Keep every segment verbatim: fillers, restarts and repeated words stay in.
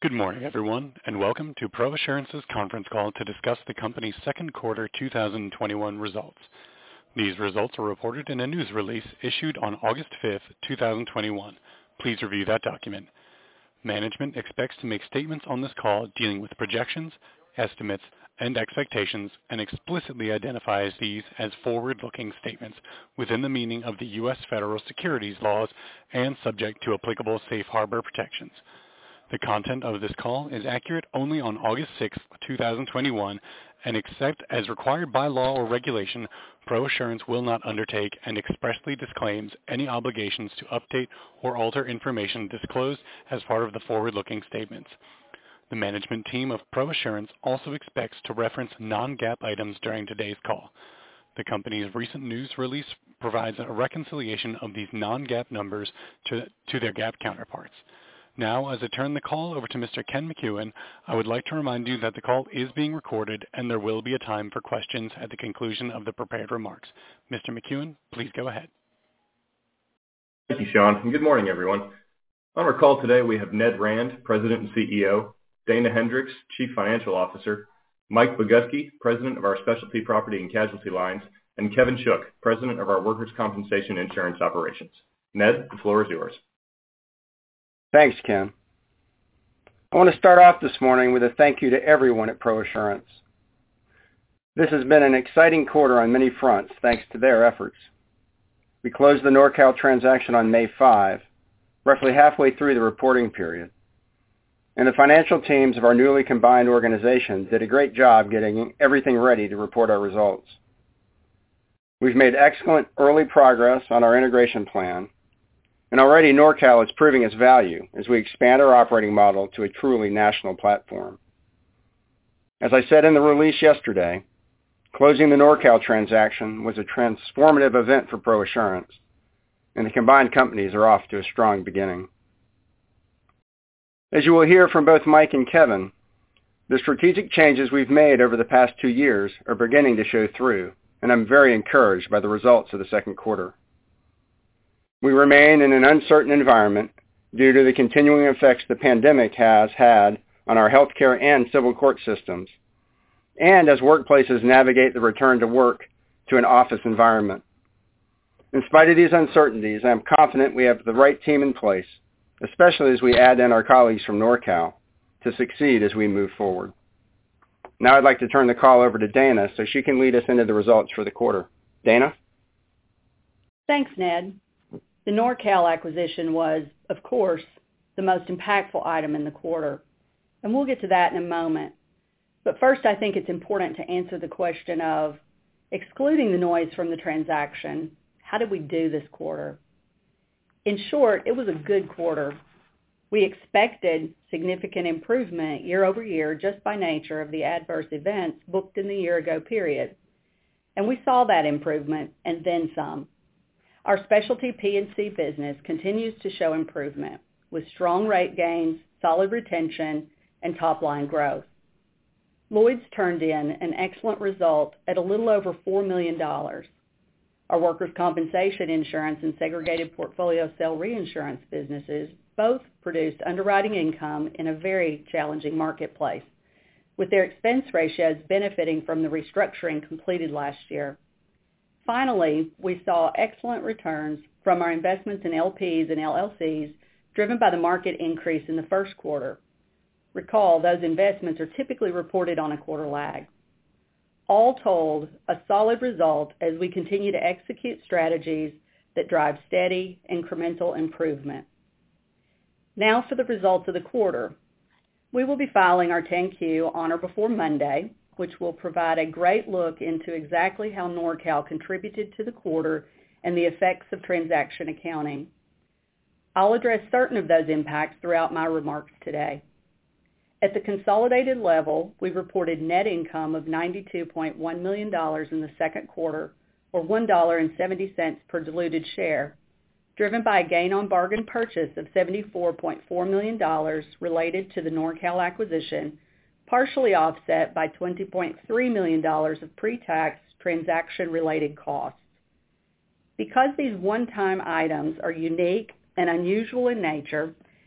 Good morning, everyone, and welcome to ProAssurance's conference call to discuss the company's second quarter two thousand twenty-one results. These results are reported in a news release issued on August fifth, two thousand twenty-one. Please review that document. Management expects to make statements on this call dealing with projections, estimates, and expectations, and explicitly identifies these as forward-looking statements within the meaning of the U S federal securities laws and subject to applicable safe harbor protections. The content of this call is accurate only on August sixth, two thousand twenty-one, and except as required by law or regulation, ProAssurance will not undertake and expressly disclaims any obligations to update or alter information disclosed as part of the forward-looking statements. The management team of ProAssurance also expects to reference non-GAAP items during today's call. The company's recent news release provides a reconciliation of these non-GAAP numbers to, to their GAAP counterparts. Now, as I turn the call over to Mister Ken McEwen, I would like to remind you that the call is being recorded and there will be a time for questions at the conclusion of the prepared remarks. Mister McEwen, please go ahead. Thank you, Sean, and good morning, everyone. On our call today, we have Ned Rand, President and C E O, Dana Hendricks, Chief Financial Officer, Mike Boguski, President of our Specialty Property and Casualty Lines, and Kevin Shook, President of our Workers' Compensation Insurance Operations. Ned, the floor is yours. Thanks, Ken. I want to start off this morning with a thank you to everyone at ProAssurance. This has been an exciting quarter on many fronts thanks to their efforts. We closed the NorCal transaction on May fifth, roughly halfway through the reporting period. And the financial teams of our newly combined organization did a great job getting everything ready to report our results. We've made excellent early progress on our integration plan, and already NorCal is proving its value as we expand our operating model to a truly national platform. As I said in the release yesterday, closing the NorCal transaction was a transformative event for ProAssurance, and the combined companies are off to a strong beginning. As you will hear from both Mike and Kevin, the strategic changes we've made over the past two years are beginning to show through, and I'm very encouraged by the results of the second quarter. We remain in an uncertain environment due to the continuing effects the pandemic has had on our healthcare and civil court systems, and as workplaces navigate the return to work to an office environment. In spite of these uncertainties, I am confident we have the right team in place, especially as we add in our colleagues from NorCal, to succeed as we move forward. Now I'd like to turn the call over to Dana so she can lead us into the results for the quarter. Dana? Thanks, Ned. The NorCal acquisition was, of course, the most impactful item in the quarter, and we'll get to that in a moment. But first, I think it's important to answer the question of, excluding the noise from the transaction, how did we do this quarter? In short, it was a good quarter. We expected significant improvement year over year just by nature of the adverse events booked in the year-ago period, and we saw that improvement and then some. Our specialty P and C business continues to show improvement with strong rate gains, solid retention, and top-line growth. Lloyd's turned in an excellent result at a little over four million dollars. Our workers' compensation insurance and segregated portfolio cell reinsurance businesses both produced underwriting income in a very challenging marketplace, with their expense ratios benefiting from the restructuring completed last year. Finally, we saw excellent returns from our investments in L Ps and L L Cs driven by the market increase in the first quarter. Recall, those investments are typically reported on a quarter lag. All told, a solid result as we continue to execute strategies that drive steady, incremental improvement. Now for the results of the quarter. We will be filing our ten Q on or before Monday, which will provide a great look into exactly how NorCal contributed to the quarter and the effects of transaction accounting. I'll address certain of those impacts throughout my remarks today. At the consolidated level, we reported net income of ninety-two point one million dollars in the second quarter, or one dollar and seventy cents per diluted share, driven by a gain on bargain purchase of seventy-four point four million dollars related to the NorCal acquisition, partially offset by twenty point three million dollars of pre-tax transaction-related costs. Because these one-time items are unique and unusual in nature,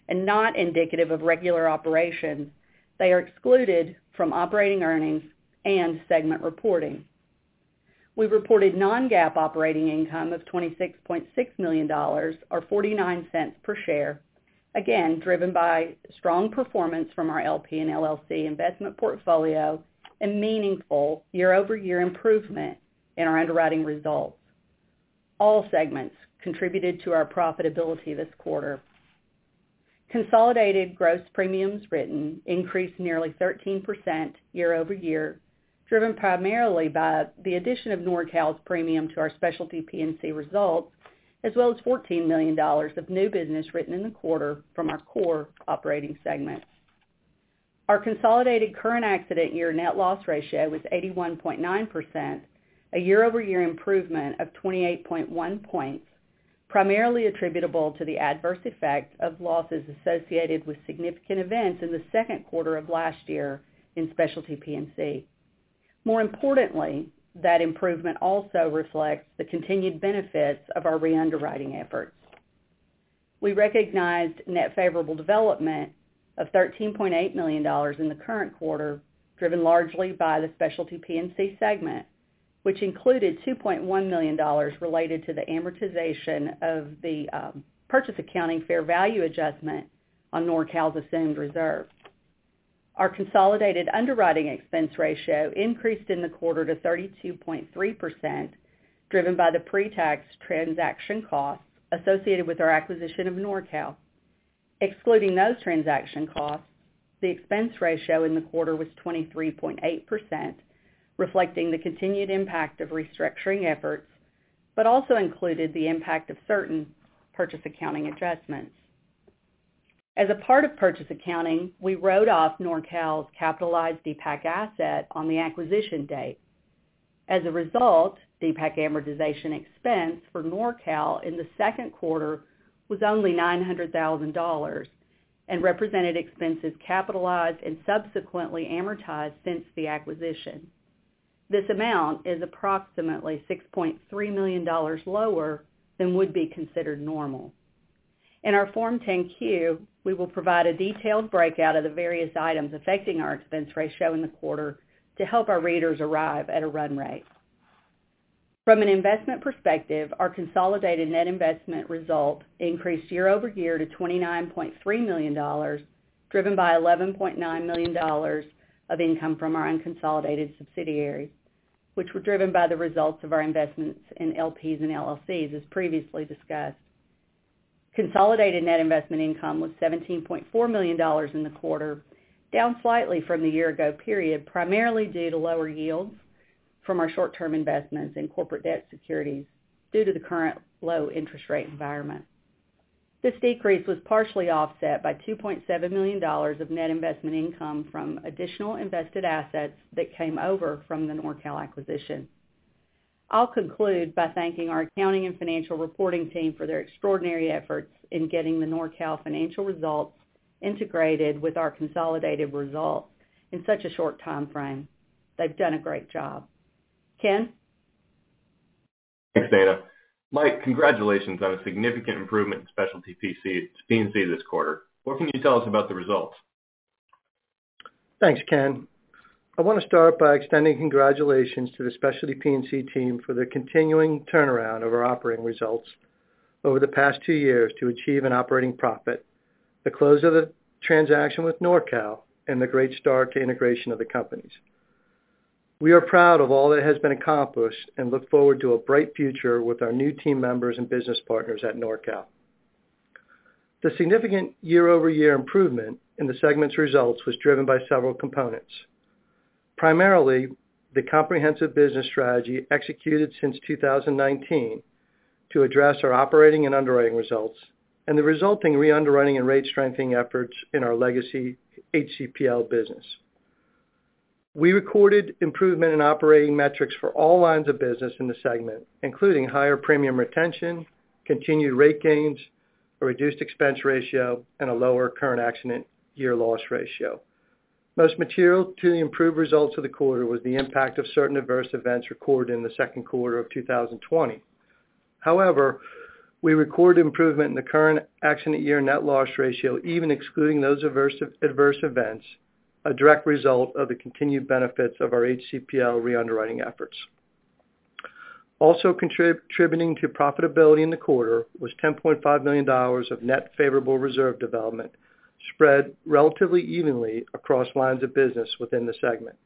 and not indicative of regular operations, they are excluded from operating earnings and segment reporting. We reported non-GAAP operating income of twenty-six point six million dollars, or forty-nine cents per share, again driven by strong performance from our L P and L L C investment portfolio and meaningful year-over-year improvement in our underwriting results. All segments contributed to our profitability this quarter. Consolidated gross premiums written increased nearly thirteen percent year-over-year, driven primarily by the addition of NorCal's premium to our specialty P and C results, as well as fourteen million dollars of new business written in the quarter from our core operating segments. Our consolidated current accident year net loss ratio was eighty-one point nine percent, a year-over-year improvement of twenty-eight point one points, primarily attributable to the adverse effect of losses associated with significant events in the second quarter of last year in specialty P and C. More importantly, that improvement also reflects the continued benefits of our re-underwriting efforts. We recognized net favorable development of thirteen point eight million dollars in the current quarter, driven largely by the specialty P and C segment, which included two point one million dollars related to the amortization of the um, purchase accounting fair value adjustment on NorCal's assumed reserve. Our consolidated underwriting expense ratio increased in the quarter to thirty-two point three percent, driven by the pre-tax transaction costs associated with our acquisition of NorCal. Excluding those transaction costs, the expense ratio in the quarter was twenty-three point eight percent, reflecting the continued impact of restructuring efforts, but also included the impact of certain purchase accounting adjustments. As a part of purchase accounting, we wrote off NorCal's capitalized D PAC asset on the acquisition date. As a result, D PAC amortization expense for NorCal in the second quarter was only nine hundred thousand dollars and represented expenses capitalized and subsequently amortized since the acquisition. This amount is approximately six point three million dollars lower than would be considered normal. In our Form ten Q, we will provide a detailed breakout of the various items affecting our expense ratio in the quarter to help our readers arrive at a run rate. From an investment perspective, our consolidated net investment result increased year over year to twenty-nine point three million dollars, driven by eleven point nine million dollars of income from our unconsolidated subsidiaries, which were driven by the results of our investments in L Ps and L L Cs, as previously discussed. Consolidated net investment income was seventeen point four million dollars in the quarter, down slightly from the year-ago period, primarily due to lower yields from our short-term investments in corporate debt securities due to the current low interest rate environment. This decrease was partially offset by two point seven million dollars of net investment income from additional invested assets that came over from the NorCal acquisition. I'll conclude by thanking our accounting and financial reporting team for their extraordinary efforts in getting the NorCal financial results integrated with our consolidated results in such a short time frame. They've done a great job. Ken? Thanks, Dana. Mike, congratulations on a significant improvement in specialty P and C this quarter. What can you tell us about the results? Thanks, Ken. I want to start by extending congratulations to the specialty P and C team for their continuing turnaround of our operating results over the past two years to achieve an operating profit, the close of the transaction with NorCal, and the great start to integration of the companies. We are proud of all that has been accomplished and look forward to a bright future with our new team members and business partners at NorCal. The significant year-over-year improvement in the segment's results was driven by several components. Primarily, the comprehensive business strategy executed since two thousand nineteen to address our operating and underwriting results, and the resulting re-underwriting and rate strengthening efforts in our legacy H C P L business. We recorded improvement in operating metrics for all lines of business in the segment, including higher premium retention, continued rate gains, a reduced expense ratio, and a lower current accident year loss ratio. Most material to the improved results of the quarter was the impact of certain adverse events recorded in the second quarter of two thousand twenty. However, We recorded improvement in the current accident year net loss ratio, even excluding those adverse, adverse events, a direct result of the continued benefits of our H C P L re-underwriting efforts. Also contributing to profitability in the quarter was ten point five million dollars of net favorable reserve development, spread relatively evenly across lines of business within the segment.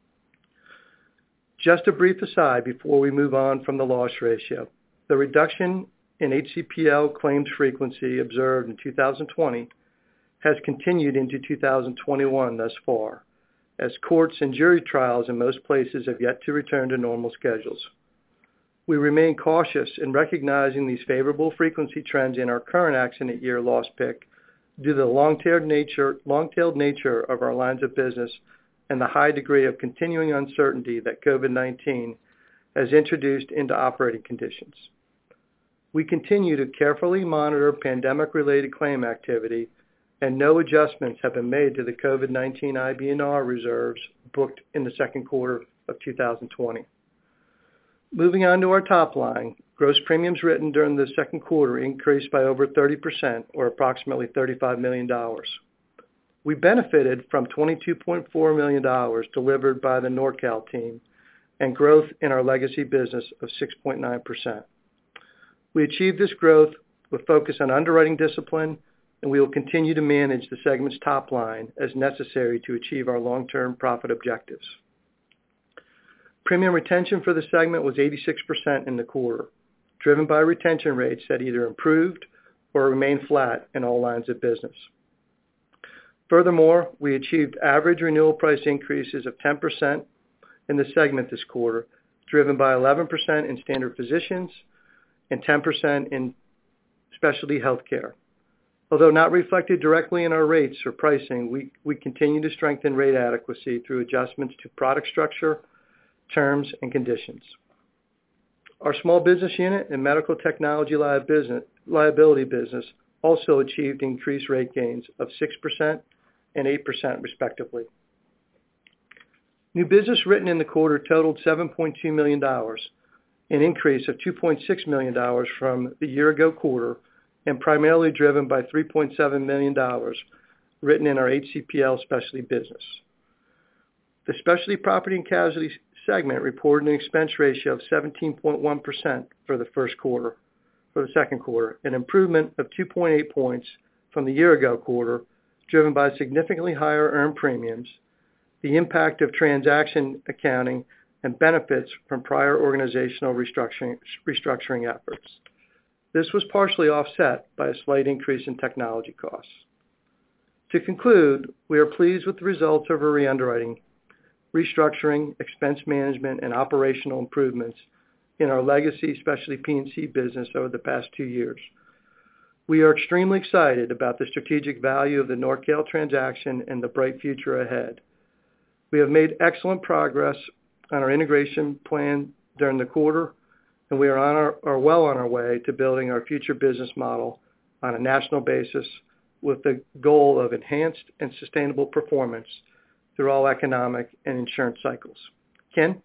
Just a brief aside before we move on from the loss ratio. The reduction in H C P L claims frequency observed in two thousand twenty has continued into two thousand twenty-one thus far, as courts and jury trials in most places have yet to return to normal schedules. We remain cautious in recognizing these favorable frequency trends in our current accident year loss pick due to the long-tailed nature, long-tailed nature of our lines of business and the high degree of continuing uncertainty that COVID nineteen has introduced into operating conditions. We continue to carefully monitor pandemic-related claim activity, and no adjustments have been made to the COVID nineteen I B N R reserves booked in the second quarter of two thousand twenty. Moving on to our top line, gross premiums written during the second quarter increased by over thirty percent, or approximately thirty-five million dollars. We benefited from twenty-two point four million dollars delivered by the NorCal team and growth in our legacy business of six point nine percent. We achieved this growth with focus on underwriting discipline, and we will continue to manage the segment's top line as necessary to achieve our long-term profit objectives. Premium retention for the segment was eighty-six percent in the quarter, driven by retention rates that either improved or remained flat in all lines of business. Furthermore, we achieved average renewal price increases of ten percent in the segment this quarter, driven by eleven percent in standard physicians and ten percent in specialty healthcare. Although not reflected directly in our rates or pricing, we, we continue to strengthen rate adequacy through adjustments to product structure, terms, and conditions. Our small business unit and medical technology liability business also achieved increased rate gains of six percent and eight percent respectively. New business written in the quarter totaled seven point two million dollars, an increase of two point six million dollars from the year-ago quarter, and primarily driven by three point seven million dollars written in our H C P L specialty business. The specialty property and casualty segment reported an expense ratio of seventeen point one percent for the first quarter, for the second quarter, an improvement of two point eight points from the year-ago quarter, driven by significantly higher earned premiums, the impact of transaction accounting, and benefits from prior organizational restructuring, restructuring efforts. This was partially offset by a slight increase in technology costs. To conclude, we are pleased with the results of our re-underwriting, restructuring, expense management, and operational improvements in our legacy specialty P and C business over the past two years. We are extremely excited about the strategic value of the NorCal transaction and the bright future ahead. We have made excellent progress on our integration plan during the quarter, and we are, on our, are well on our way to building our future business model on a national basis with the goal of enhanced and sustainable performance through all economic and insurance cycles. Ken?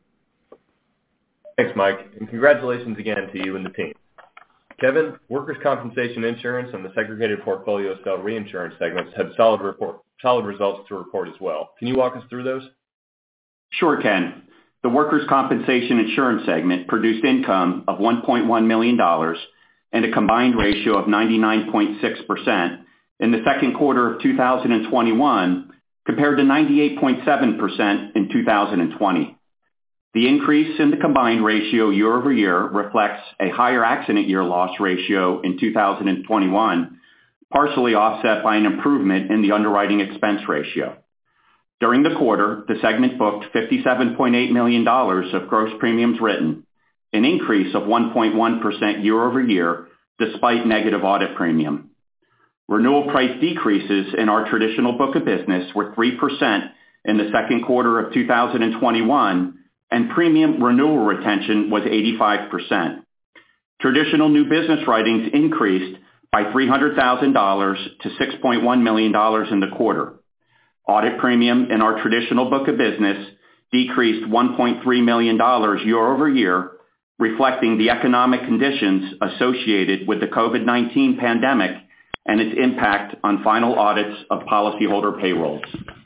Thanks, Mike, and congratulations again to you and the team. Kevin, workers' compensation insurance and the segregated portfolio cell reinsurance segments had solid report, solid results to report as well. Can you walk us through those? Sure, Ken. The workers' compensation insurance segment produced income of one point one million dollars and a combined ratio of ninety-nine point six percent in the second quarter of two thousand twenty-one compared to ninety-eight point seven percent in two thousand twenty. The increase in the combined ratio year over year reflects a higher accident year loss ratio in two thousand twenty-one, partially offset by an improvement in the underwriting expense ratio. During the quarter, the segment booked fifty-seven point eight million dollars of gross premiums written, an increase of one point one percent year over year, despite negative audit premium. Renewal price decreases in our traditional book of business were three percent in the second quarter of two thousand twenty-one, and premium renewal retention was eighty-five percent. Traditional new business writings increased by three hundred thousand dollars to six point one million dollars in the quarter. Audit premium in our traditional book of business decreased one point three million dollars year over year, reflecting the economic conditions associated with the COVID nineteen pandemic and its impact on final audits of policyholder payrolls.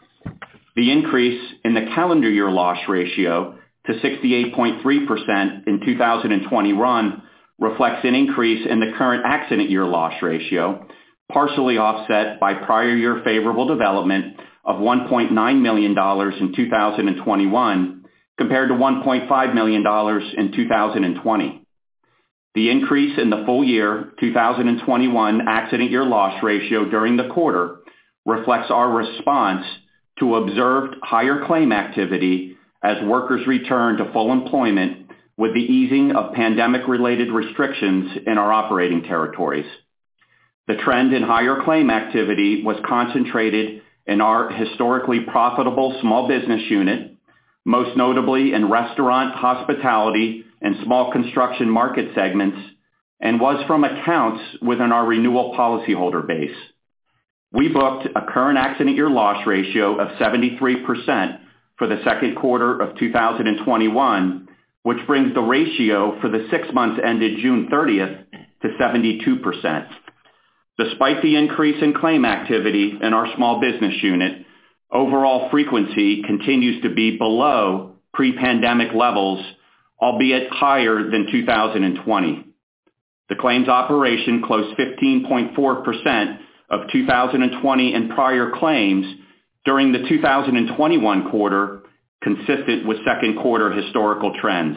The increase in the calendar year loss ratio to sixty-eight point three percent in two thousand twenty-one reflects an increase in the current accident year loss ratio, partially offset by prior year favorable development of one point nine million dollars in two thousand twenty-one compared to one point five million dollars in two thousand twenty. The increase in the full year two thousand twenty-one accident year loss ratio during the quarter reflects our response to observed higher claim activity as workers return to full employment with the easing of pandemic-related restrictions in our operating territories. The trend in higher claim activity was concentrated in our historically profitable small business unit, most notably in restaurant, hospitality, and small construction market segments, and was from accounts within our renewal policyholder base. We booked a current accident year loss ratio of seventy-three percent for the second quarter of two thousand twenty-one, which brings the ratio for the six months ended June thirtieth to seventy-two percent. Despite the increase in claim activity in our small business unit, overall frequency continues to be below pre-pandemic levels, albeit higher than two thousand twenty. The claims operation closed fifteen point four percent of two thousand twenty and prior claims during the two thousand twenty-one quarter, consistent with second quarter historical trends.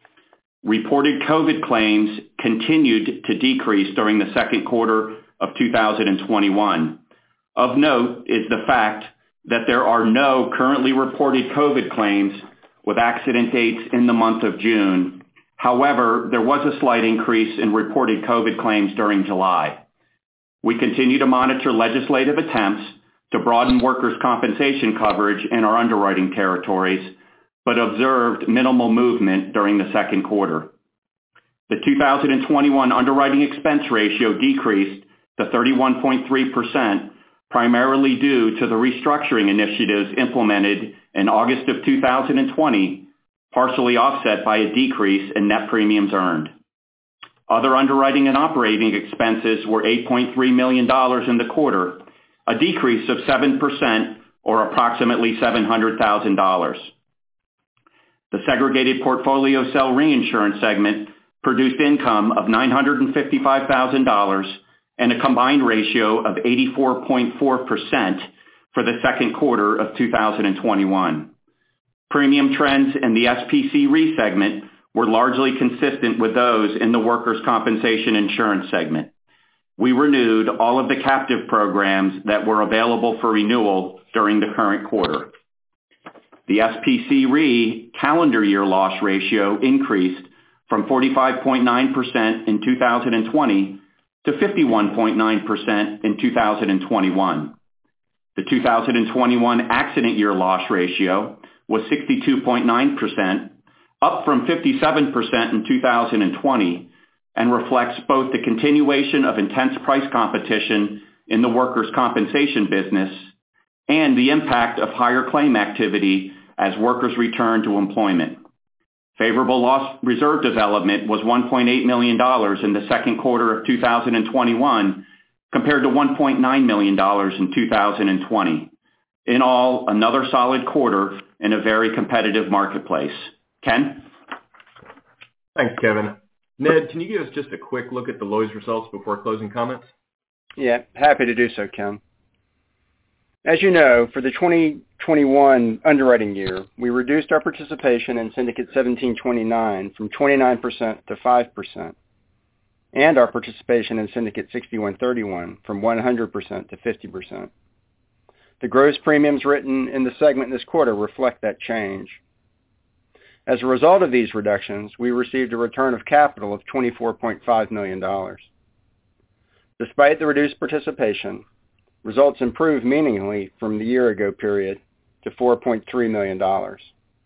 Reported COVID claims continued to decrease during the second quarter of two thousand twenty-one. Of note is the fact that there are no currently reported COVID claims with accident dates in the month of June. However, there was a slight increase in reported COVID claims during July. We continue to monitor legislative attempts to broaden workers' compensation coverage in our underwriting territories, but observed minimal movement during the second quarter. The two thousand twenty-one underwriting expense ratio decreased to thirty-one point three percent, primarily due to the restructuring initiatives implemented in August of two thousand twenty, partially offset by a decrease in net premiums earned. Other underwriting and operating expenses were eight point three million dollars in the quarter, a decrease of seven percent or approximately seven hundred thousand dollars. The segregated portfolio cell reinsurance segment produced income of nine hundred fifty-five thousand dollars and a combined ratio of eighty-four point four percent for the second quarter of two thousand twenty-one. Premium trends in the S P C Re segment were largely consistent with those in the workers' compensation insurance segment. We renewed all of the captive programs that were available for renewal during the current quarter. The S P C Re calendar year loss ratio increased from forty-five point nine percent in two thousand twenty to fifty-one point nine percent in two thousand twenty-one. The two thousand twenty-one accident year loss ratio was sixty-two point nine percent, up from fifty-seven percent in two thousand twenty, and reflects both the continuation of intense price competition in the workers' compensation business and the impact of higher claim activity as workers return to employment. Favorable loss reserve development was one point eight million dollars in the second quarter of two thousand twenty-one compared to one point nine million dollars in two thousand twenty. In all, another solid quarter in a very competitive marketplace. Ken? Thanks, Kevin. Ned, can you give us just a quick look at the Lloyd's results before closing comments? Yeah, happy to do so, Ken. As you know, for the twenty twenty-one underwriting year, we reduced our participation in Syndicate seventeen twenty-nine from twenty-nine percent to five percent, and our participation in Syndicate sixty-one thirty-one from one hundred percent to fifty percent. The gross premiums written in the segment this quarter reflect that change. As a result of these reductions, we received a return of capital of twenty-four point five million dollars. Despite the reduced participation, results improved meaningfully from the year-ago period to four point three million dollars.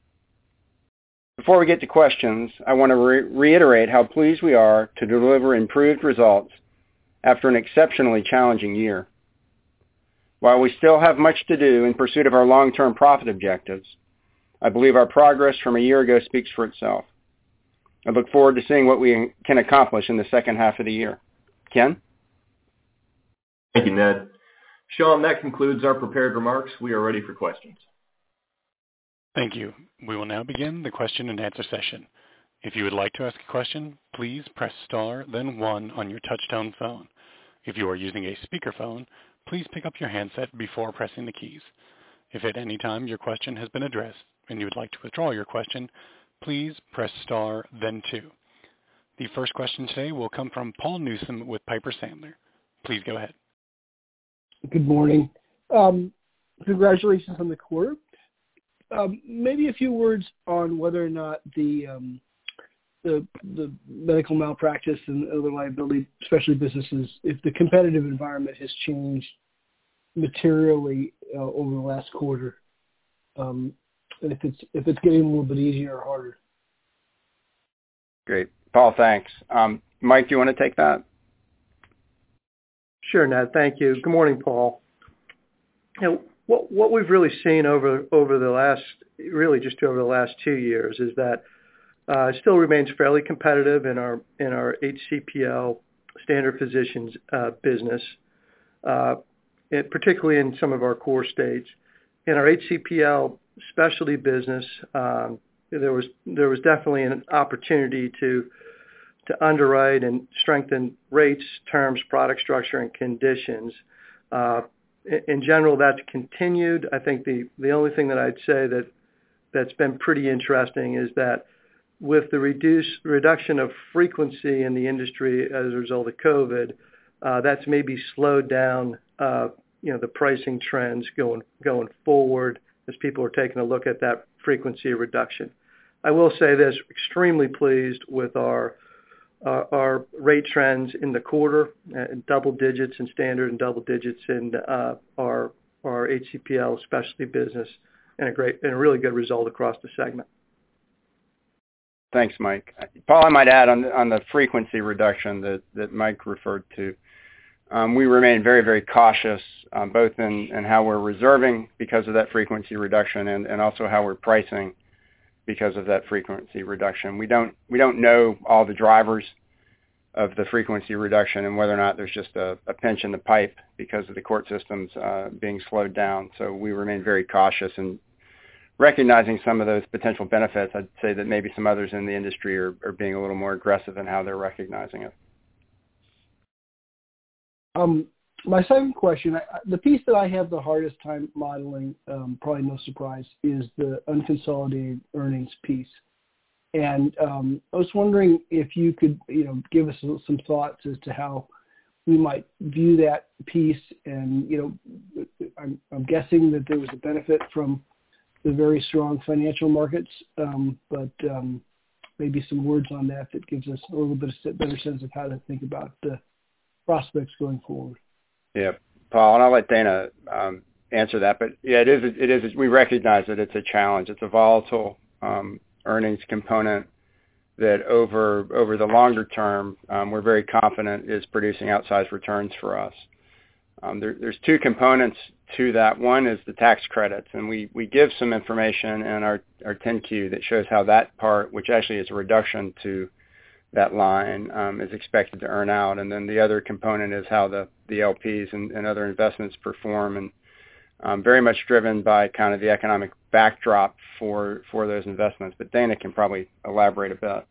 Before we get to questions, I want to re- reiterate how pleased we are to deliver improved results after an exceptionally challenging year. While we still have much to do in pursuit of our long-term profit objectives, I believe our progress from a year ago speaks for itself. I look forward to seeing what we can accomplish in the second half of the year. Ken? Thank you, Ned. Sean, that concludes our prepared remarks. We are ready for questions. Thank you. We will now begin the question and answer session. If you would like to ask a question, please press star, then one on your touch-tone phone. If you are using a speakerphone, please pick up your handset before pressing the keys. If at any time your question has been addressed and you would like to withdraw your question, please press star, then two. The first question today will come from Paul Newsome with Piper Sandler. Please go ahead. Good morning. Um, congratulations on the quarter. Um, maybe a few words on whether or not the um, the the medical malpractice and other liability specialty businesses, if the competitive environment has changed materially uh, over the last quarter, um, and if it's if it's getting a little bit easier or harder. Great, Paul. Thanks. Um, Mike, do you want to take that? Sure, Ned. Thank you. Good morning, Paul. You know, what what we've really seen over over the last, really just over the last two years, is that uh, it still remains fairly competitive in our in our H C P L standard physicians uh, business, uh, it, particularly in some of our core states. In our H C P L specialty business, um, there was there was definitely an opportunity to to underwrite and strengthen rates, terms, product structure, and conditions. Uh, in general, that's continued. I think the, the only thing that I'd say that that's been pretty interesting is that with the reduce, reduction of frequency in the industry as a result of COVID, uh, that's maybe slowed down, uh, you know, the pricing trends going going forward as people are taking a look at that frequency reduction. I will say this: extremely pleased with our Uh, our rate trends in the quarter, uh, double digits in standard and double digits in uh, our our H C P L specialty business, and a great and a really good result across the segment. Thanks, Mike. Paul, I might add on the, on the frequency reduction that, that Mike referred to. Um, we remain very, very cautious, um, both in, in how we're reserving because of that frequency reduction, and, and also how we're pricing because of that frequency reduction. We don't we don't know all the drivers of the frequency reduction and whether or not there's just a, a pinch in the pipe because of the court systems uh, being slowed down. So we remain very cautious in recognizing some of those potential benefits. I'd say that maybe some others in the industry are, are being a little more aggressive in how they're recognizing it. Um, my second question, I, the piece that I have the hardest time modeling, um, probably no surprise, is the unconsolidated earnings piece. And um, I was wondering if you could, you know, give us some thoughts as to how we might view that piece. And, you know, I'm, I'm guessing that there was a benefit from the very strong financial markets, um, but um, maybe some words on that that gives us a little bit of better sense of how to think about the prospects going forward. Yeah, Paul, and I'll let Dana um, answer that. But yeah, it is. It is. We recognize that it's a challenge. It's a volatile um, earnings component that over over the longer term, um, we're very confident is producing outsized returns for us. Um, there, there's two components to that. One is the tax credits, and we, we give some information in our, our ten Q that shows how that part, which actually is a reduction to that line, um, is expected to earn out. And then the other component is how the, the L Ps and, and other investments perform, and um, very much driven by kind of the economic backdrop for, for those investments. But Dana can probably elaborate a bit.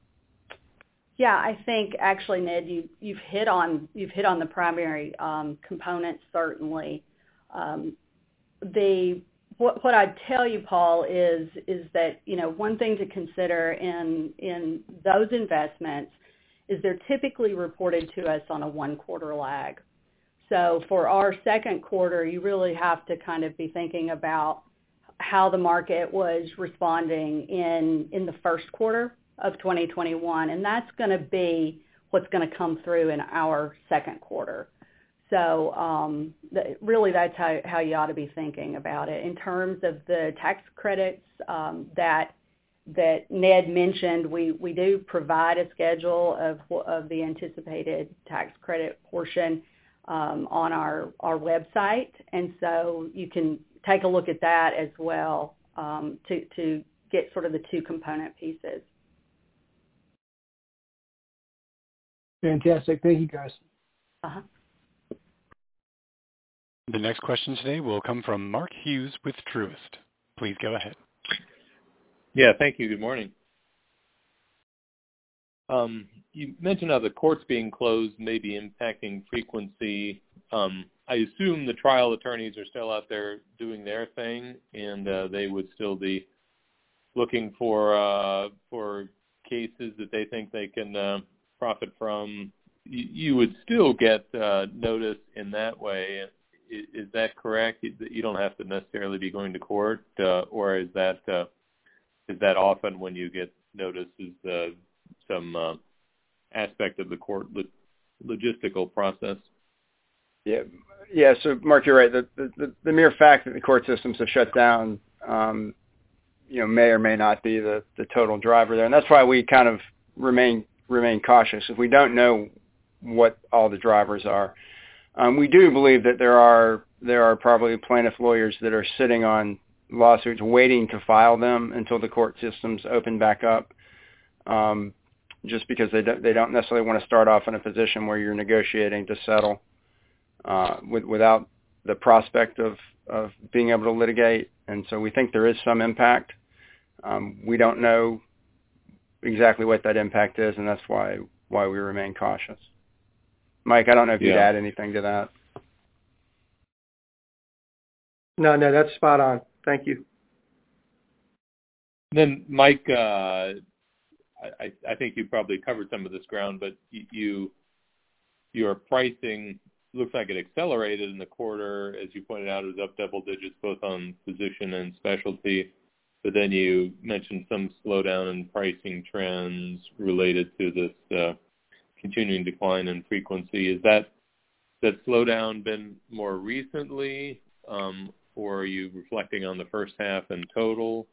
Yeah, I think actually, Ned, you, you've hit on you've hit on the primary um, components. Certainly, um, the what, what I'd tell you, Paul, is is that you know one thing to consider in in those investments is they're typically reported to us on a one quarter lag. So for our second quarter, you really have to kind of be thinking about how the market was responding in in the first quarter of twenty twenty-one, and that's going to be what's going to come through in our second quarter. So um, the, really that's how, how you ought to be thinking about it. In terms of the tax credits um, that that Ned mentioned, we, we do provide a schedule of, of the anticipated tax credit portion um, on our, our website, and so you can take a look at that as well um, to, to get sort of the two component pieces. Fantastic. Thank you, guys. Uh-huh. The next question today will come from Mark Hughes with Truist. Please go ahead. Yeah, thank you. Good morning. Um, you mentioned how the courts being closed may be impacting frequency. Um, I assume the trial attorneys are still out there doing their thing, and uh, they would still be looking for uh, for cases that they think they can uh, profit from. You, you would still get uh, notice in that way. Is, is that correct? You don't have to necessarily be going to court, uh, or is that uh, is that often when you get notice is uh, some uh, aspect of the court lo- logistical process? Yeah, yeah. So, Mark, you're right. The, the the mere fact that the court systems have shut down, um, you know, may or may not be the, the total driver there, and that's why we kind of remain remain cautious. If we don't know what all the drivers are, um, we do believe that there are there are probably plaintiff lawyers that are sitting on lawsuits waiting to file them until the court systems open back up. Um, just because they don't, they don't necessarily want to start off in a position where you're negotiating to settle uh, with, without the prospect of, of being able to litigate. And so we think there is some impact. Um, we don't know exactly what that impact is, and that's why why we remain cautious. Mike, I don't know if you'd yeah. add anything to that. No, no, that's spot on. Thank you. Then, Mike, uh, I, I think you probably covered some of this ground, but you your pricing looks like it accelerated in the quarter. As you pointed out, it was up double digits both on physician and specialty. But then you mentioned some slowdown in pricing trends related to this uh, continuing decline in frequency. Is that that slowdown been more recently, um, or are you reflecting on the first half in total?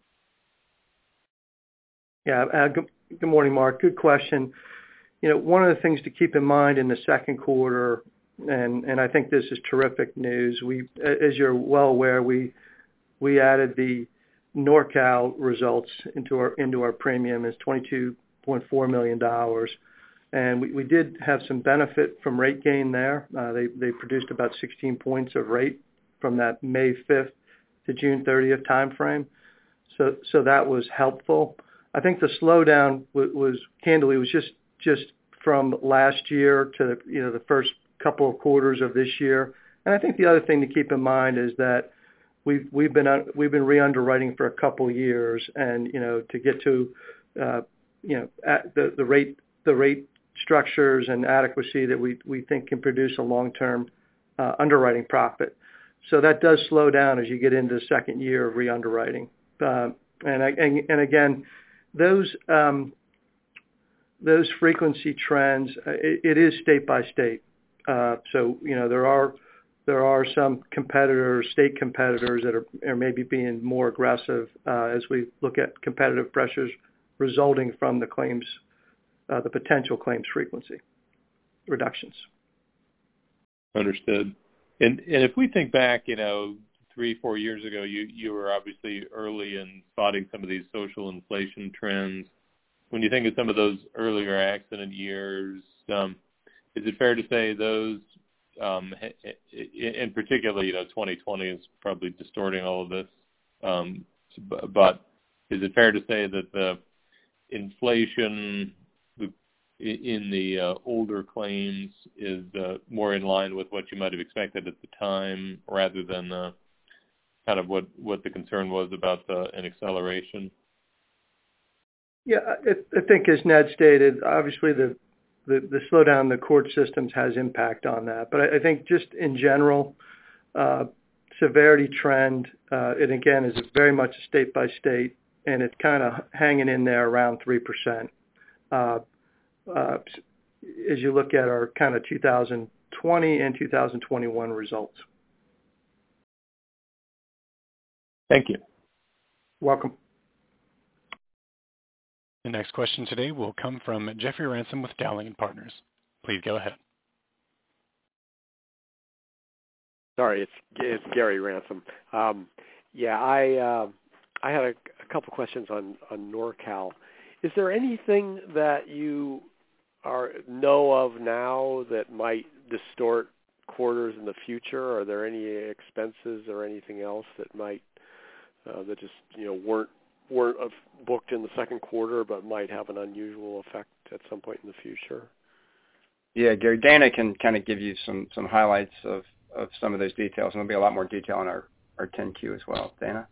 Yeah. Uh, good, good morning, Mark. Good question. You know, one of the things to keep in mind in the second quarter, and, and I think this is terrific news. We, as you're well aware, we we added the NorCal results into our into our premium as twenty-two point four million dollars, and we, we did have some benefit from rate gain there. Uh, they they produced about sixteen points of rate from that May fifth to June thirtieth timeframe, so so that was helpful. I think the slowdown w- was candidly was just just from last year to you know the first couple of quarters of this year, and I think the other thing to keep in mind is that we've we've been uh, we've been re-underwriting for a couple of years, and you know to get to uh, you know at the the rate the rate structures and adequacy that we we think can produce a long-term uh, underwriting profit. So that does slow down as you get into the second year of re-underwriting, uh, and, I, and and again. Those um, those frequency trends, uh, it, it is state by state. Uh, so you know there are there are some competitors, state competitors that are, are maybe being more aggressive uh, as we look at competitive pressures resulting from the claims, uh, the potential claims frequency reductions. Understood. And and if we think back, you know. Three, four years ago, you, you were obviously early in spotting some of these social inflation trends. When you think of some of those earlier accident years, um, is it fair to say those, um, in particular, you know, twenty twenty is probably distorting all of this, um, but is it fair to say that the inflation in the uh, older claims is uh, more in line with what you might have expected at the time rather than uh, kind of what, what the concern was about uh, an acceleration? Yeah, I, I think as Ned stated, obviously the, the, the slowdown in the court systems has impact on that. But I, I think just in general, uh, severity trend, uh, and again, is very much a state by state, and it's kind of hanging in there around three percent. Uh, uh, as you look at our kind of two thousand twenty and two thousand twenty-one results. Thank you. Welcome. The next question today will come from Jeffrey Ransom with Dowling and Partners. Please go ahead. Sorry, it's it's Gary Ransom. Um, yeah, I uh, I had a, a couple questions on, on NorCal. Is there anything that you are know of now that might distort quarters in the future? Are there any expenses or anything else that might uh, that just you know weren't weren't booked in the second quarter but might have an unusual effect at some point in the future? Yeah, Gary, Dana can kind of give you some, some highlights of, of some of those details, and there'll be a lot more detail in our, our ten Q as well. Dana?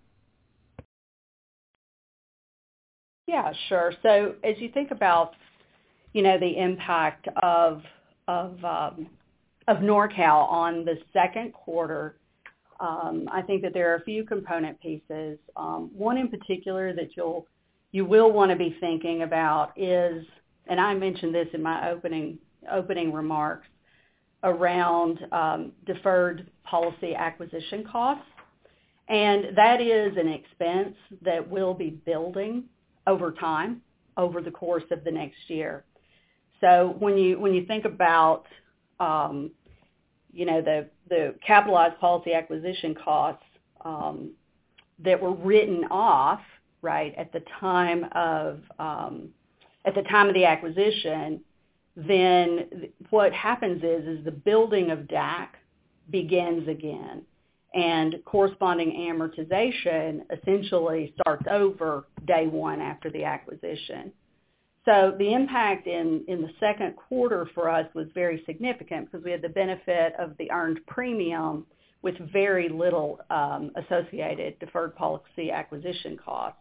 Yeah, sure. So as you think about, you know, the impact of of um, of NorCal on the second quarter, um, I think that there are a few component pieces. Um, one in particular that you'll you will want to be thinking about is, and I mentioned this in my opening opening remarks, around um, deferred policy acquisition costs, and that is an expense that will be building over time, over the course of the next year. So when you when you think about um, you know the the capitalized policy acquisition costs um, that were written off right at the time of um, at the time of the acquisition, then what happens is is the building of D A C begins again, and corresponding amortization essentially starts over day one after the acquisition. So the impact in, in the second quarter for us was very significant because we had the benefit of the earned premium with very little um, associated deferred policy acquisition costs.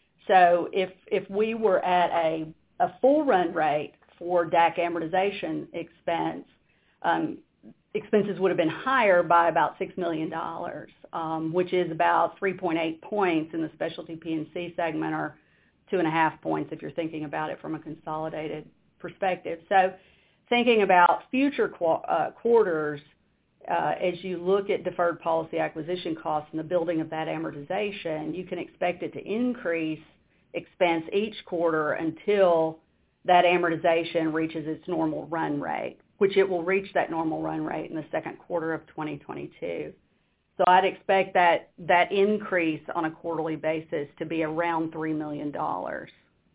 So if if we were at a, a full run rate for D A C amortization expense, um, expenses would have been higher by about six million dollars, um, which is about three point eight points in the specialty P and C segment, or two and a half points if you're thinking about it from a consolidated perspective. So thinking about future qu- uh, quarters, uh, as you look at deferred policy acquisition costs and the building of that amortization, you can expect it to increase expense each quarter until that amortization reaches its normal run rate, which it will reach that normal run rate in the second quarter of twenty twenty-two. So I'd expect that that increase on a quarterly basis to be around three million dollars.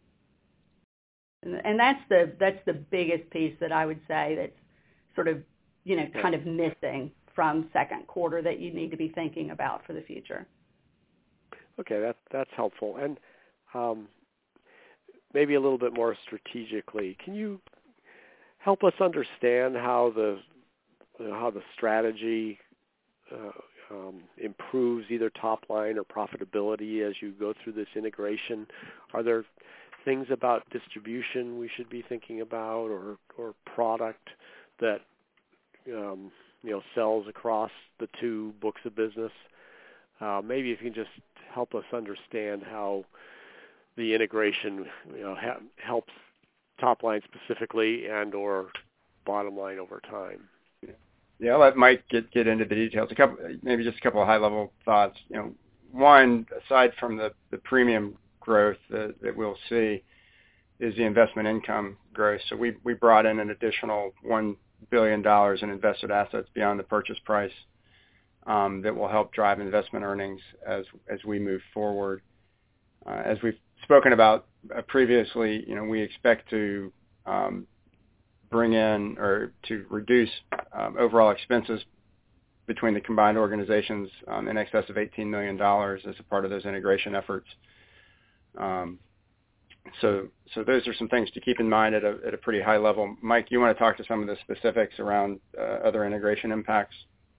And, and that's the that's the biggest piece that I would say that's sort of, you know, kind of missing from second quarter that you need to be thinking about for the future. Okay, that that's helpful. And um, maybe a little bit more strategically, can you help us understand how the uh, how the strategy uh, um, improves either top line or profitability as you go through this integration? Are there things about distribution we should be thinking about, or or product that um, you know sells across the two books of business? Uh, maybe if you can just help us understand how the integration you know ha- helps top line specifically and or bottom line over time. Yeah, I'll let Mike get, get into the details. A couple, maybe just a couple of high level thoughts. You know, one, aside from the, the premium growth that, that we'll see, is the investment income growth. So we we brought in an additional one billion dollars in invested assets beyond the purchase price um, that will help drive investment earnings as as we move forward. Uh, as we've spoken about uh, previously, you know, we expect to um, bring in or to reduce um, overall expenses between the combined organizations um, in excess of eighteen million dollars as a part of those integration efforts. Um, so, so those are some things to keep in mind at a, at a pretty high level. Mike, you want to talk to some of the specifics around uh, other integration impacts?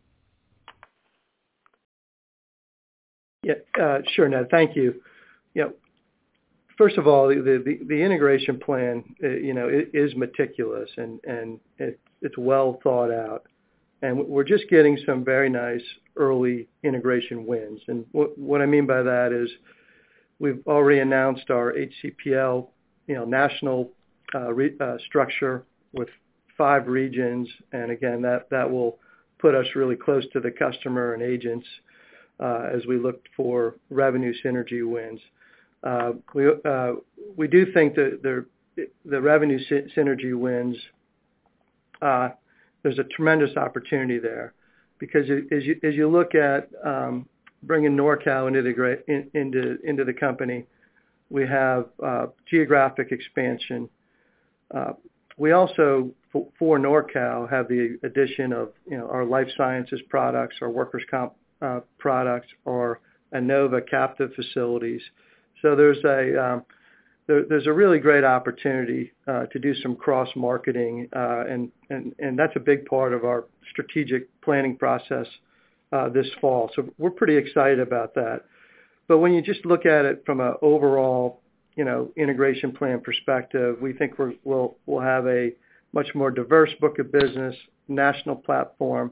Yeah, uh, sure, Ned. Thank you. You know, first of all, the, the, the integration plan, uh, you know, it is meticulous and, and it, it's well thought out. And we're just getting some very nice early integration wins. And what, what I mean by that is we've already announced our H C P L, you know, national uh, re, uh, structure with five regions. And again, that, that will put us really close to the customer and agents uh, as we look for revenue synergy wins. Uh, we uh, we do think that the the revenue sy- synergy wins. Uh, there's a tremendous opportunity there, because as you as you look at um, bringing NorCal into the in, into into the company, we have uh, geographic expansion, uh, we also, for, for NorCal, have the addition of, you know, our life sciences products, our workers' comp uh, products, our Inova captive facilities. So there's a um, there, there's a really great opportunity uh, to do some cross marketing, uh, and and and that's a big part of our strategic planning process uh, this fall. So we're pretty excited about that. But when you just look at it from an overall, you know, integration plan perspective, we think we're, we'll we'll have a much more diverse book of business, national platform,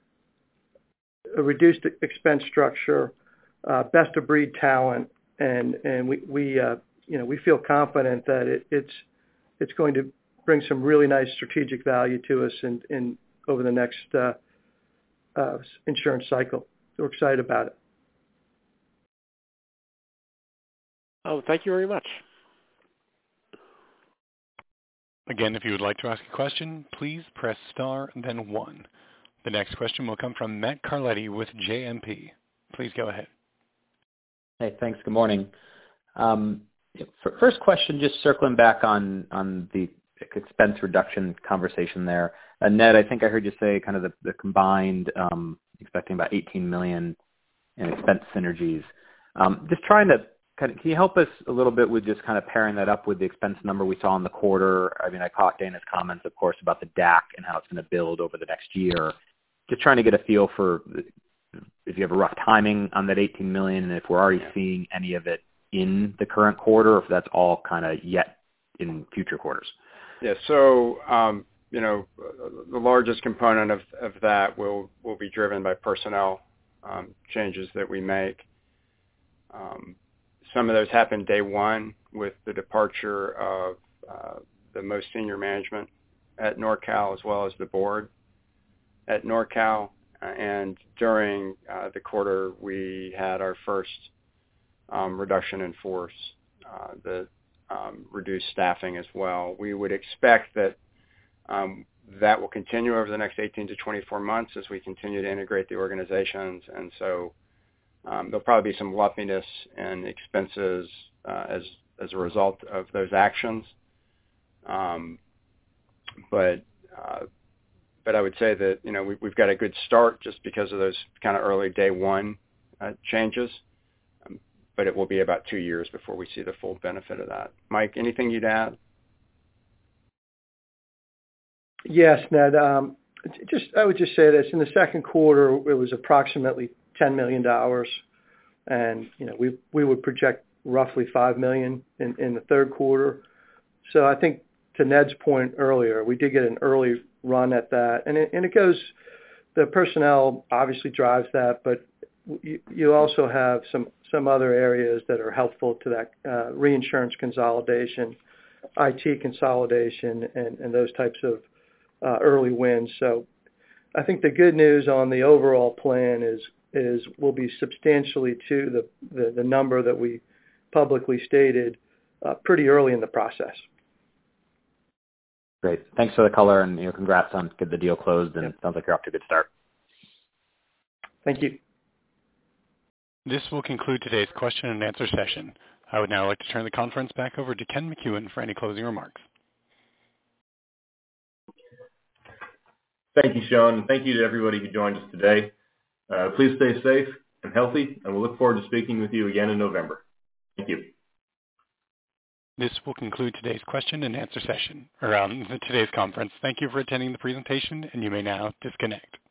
a reduced expense structure, uh, best of breed talent, and and we we uh, you know we feel confident that it, it's it's going to bring some really nice strategic value to us in, in over the next uh, uh, insurance cycle. So we're excited about it. Oh, thank you very much. Again, if you would like to ask a question, please press star, then one. The next question will come from Matt Carletti with J M P. Please go ahead. Hey, thanks. Good morning. Um, first question, just circling back on, on the expense reduction conversation there. Uh, Ned, I think I heard you say kind of the, the combined, um, expecting about eighteen million dollars in expense synergies. Um, just trying to Can you help us a little bit with just kind of pairing that up with the expense number we saw in the quarter? I mean, I caught Dana's comments, of course, about the D A C and how it's going to build over the next year. Just trying to get a feel for if you have a rough timing on that eighteen million dollars and if we're already seeing any of it in the current quarter, or if that's all kind of yet in future quarters. Yeah. So, um, you know, the largest component of, of that will, will be driven by personnel um, changes that we make. Um, Some of those happen day one with the departure of uh, the most senior management at NorCal as well as the board at NorCal. Uh, and during uh, the quarter, we had our first um, reduction in force, uh, the um, reduced staffing as well. We would expect that um, that will continue over the next eighteen to twenty-four months as we continue to integrate the organizations. And so Um, there'll probably be some lumpiness in expenses uh, as as a result of those actions, um, but uh, but I would say that you know we, we've got a good start just because of those kind of early day one uh, changes, um, but it will be about two years before we see the full benefit of that. Mike, anything you'd add? Yes, Ned. Um, just I would just say this: in the second quarter, it was approximately ten million dollars, and you know we we would project roughly five million dollars in, in the third quarter. So I think to Ned's point earlier, we did get an early run at that, and it, and it goes. The personnel obviously drives that, but you, you also have some some other areas that are helpful to that uh, reinsurance consolidation, I T consolidation, and, and those types of uh, early wins. So I think the good news on the overall plan is is will be substantially to the, the, the number that we publicly stated uh, pretty early in the process. Great. Thanks for the color, and you know, congrats on getting the deal closed, and yep. It sounds like you're off to a good start. Thank you. This will conclude today's question and answer session. I would now like to turn the conference back over to Ken McEwen for any closing remarks. Thank you, Sean, and thank you to everybody who joined us today. Uh, please stay safe and healthy, and we'll look forward to speaking with you again in November. Thank you. This will conclude today's question and answer session around today's conference. Thank you for attending the presentation, and you may now disconnect.